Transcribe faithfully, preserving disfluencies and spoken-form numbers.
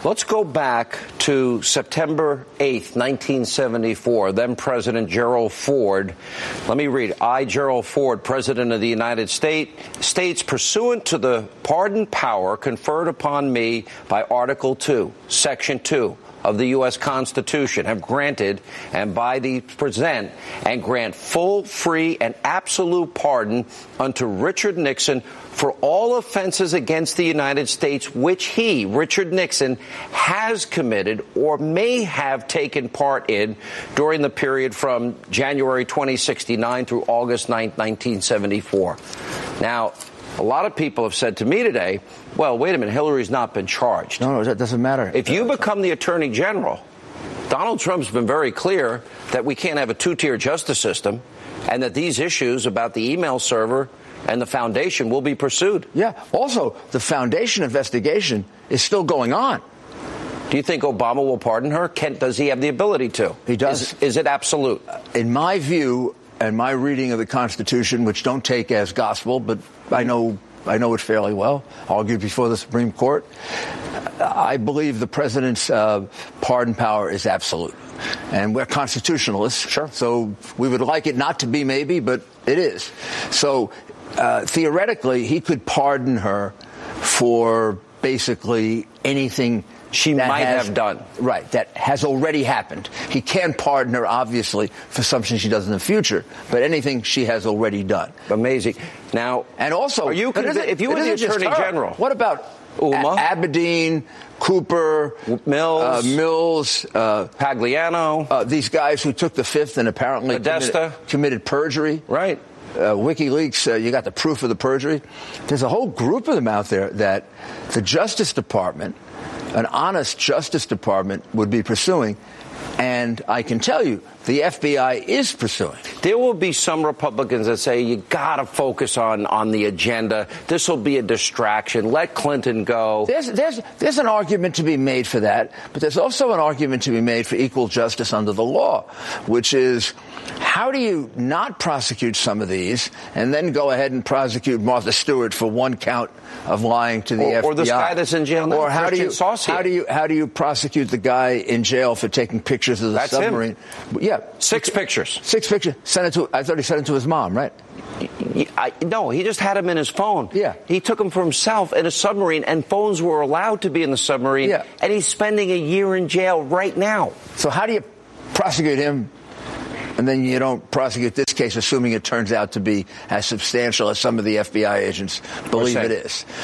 Let's go back to September eighth, nineteen seventy-four. Then President Gerald Ford. Let me read. I, Gerald Ford, President of the United States, states pursuant to the pardon power conferred upon me by Article two, Section two of the U S Constitution, have granted and by the present and grant full, free, and absolute pardon unto Richard Nixon for all offenses against the United States which he, Richard Nixon, has committed or may have taken part in during the period from January twentieth, sixty-nine through August ninth, nineteen seventy-four. Now, a lot of people have said to me today, well, wait a minute, Hillary's not been charged. No, no, that doesn't matter. If you become the Attorney General, Donald Trump's been very clear that we can't have a two-tier justice system and that these issues about the email server and the foundation will be pursued. Yeah. Also, the foundation investigation is still going on. Do you think Obama will pardon her? Can, does he have the ability to? He does. Is, is it absolute? In my view and my reading of the Constitution, which don't take as gospel, but I know I know it fairly well, argued before the Supreme Court, I believe the president's uh, pardon power is absolute. And we're constitutionalists. Sure. So we would like it not to be maybe, but it is. So uh, theoretically, he could pardon her for basically anything she might has, have done. Right, that has already happened. He can pardon her, obviously, for something she does in the future, but anything she has already done. Amazing. Now, and also, are you conv- if you were the Attorney General, what about Uma, A- Abedin, Cooper, Mills, uh, Mills, uh, Pagliano, uh, these guys who took the fifth and apparently committed, committed perjury? Right. Uh, WikiLeaks, uh, you got the proof of the perjury. There's a whole group of them out there that the Justice Department, an honest Justice Department, would be pursuing. And I can tell you, the F B I is pursuing. There will be some Republicans that say you got to focus on, on the agenda. This will be a distraction. Let Clinton go. There's, there's, there's an argument to be made for that, but there's also an argument to be made for equal justice under the law, which is how do you not prosecute some of these and then go ahead and prosecute Martha Stewart for one count of lying to the or, F B I? Or this guy that's in jail now, or how do you Saucier. how do you how do you prosecute the guy in jail for taking pictures of the that's submarine? Him. Yeah. Six pictures. Six pictures. Sent it to, I thought he sent it to his mom, right? I, no, he just had him in his phone. Yeah. He took him for himself in a submarine, and phones were allowed to be in the submarine. Yeah. And he's spending a year in jail right now. So how do you prosecute him, and then you don't prosecute this case, assuming it turns out to be as substantial as some of the F B I agents believe it is?